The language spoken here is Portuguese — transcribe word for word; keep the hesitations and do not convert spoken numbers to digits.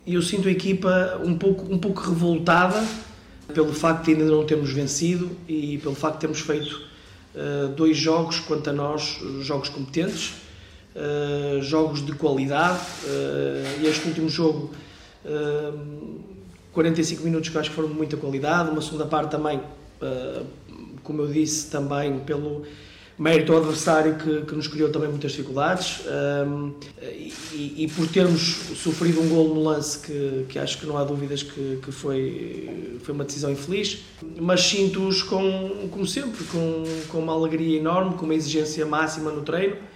E eu sinto a equipa um pouco, um pouco revoltada pelo facto de ainda não termos vencido e pelo facto de termos feito uh, dois jogos, quanto a nós, jogos competentes, uh, jogos de qualidade. Uh, este último jogo, uh, quarenta e cinco minutos que eu acho que foram de muita qualidade, uma segunda parte também, uh, como eu disse, também pelo mérito ao adversário que, que nos criou também muitas dificuldades, um, e, e por termos sofrido um golo no lance que, que acho que não há dúvidas que, que foi, foi uma decisão infeliz, mas sinto-os com, como sempre, com, com uma alegria enorme, com uma exigência máxima no treino,